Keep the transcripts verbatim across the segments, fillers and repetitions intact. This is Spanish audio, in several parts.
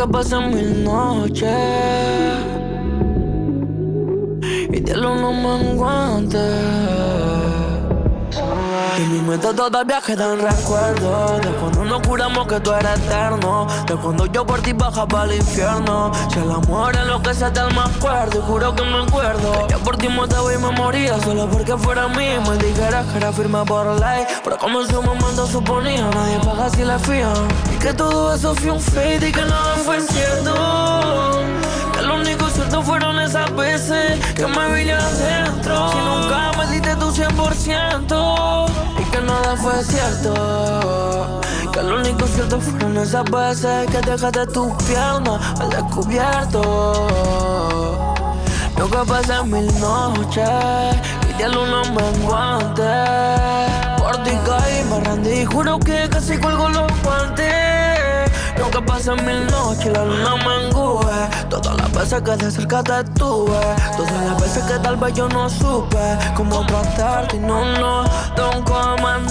Nunca pasan mil noches y de lo no me encuentre. Y mi mente todavía quedan recuerdos de cuando nos juramos que tú eres eterno, de cuando yo por ti bajaba al infierno. Si el amor es lo que se te me acuerdo, y juro que me acuerdo. Yo por ti mataba y me moría solo porque fuera mí. Me dijeras que era firme por ley, pero como en su momento suponía, nadie paga si le fían. Y que todo eso fue un fade y que nada fue cierto. Que lo único cierto fueron esas veces que me vine adentro. Si nunca me diste tu cien por ciento y que nada fue cierto. Que lo único cierto fueron esas veces que dejaste tus piernas al descubierto. Yo que pasé mil noches y de luna me enguante. Por ti caí, me rendí, juro que casi cuelgo los guantes. Yo que pasé mil noches y la luna me engube. Todas las veces que de cerca te estuve, todas las veces que tal vez yo no supe cómo tratarte y no, no, don't come and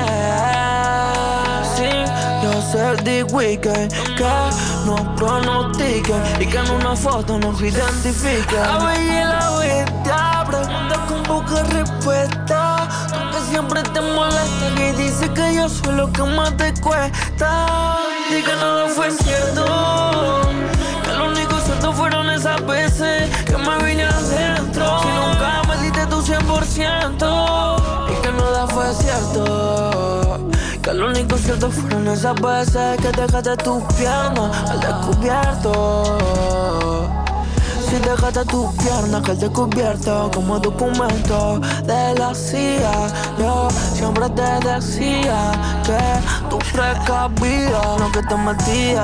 sí, yo sé de weekend que nos pronostiquen y que en una foto nos identifiquen. La bella y la bestia pregunta con poca respuesta. Tú que siempre te molesta y dices que yo soy lo que más te cuesta. Y que nada fue cierto, que lo único cierto fueron esas veces que me vine adentro. Si nunca me diste tu cien por ciento y que nada fue cierto. Que lo único cierto fueron esas veces que dejaste tus piernas al descubierto. Si dejaste tus piernas que al descubierto como documento de la C I A. Yo siempre te decía que tú precavías lo que te metías,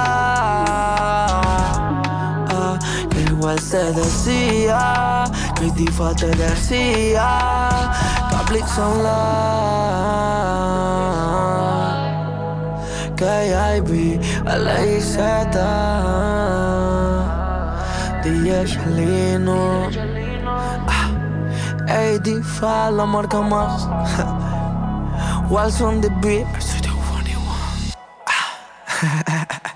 ah, que igual se decía que Tifa te decía que Blix Online, que I B, L I Z, D J Chalino, ah, A D Fa, la marca más. Walls on the beat, soy de veintiuno. Ah.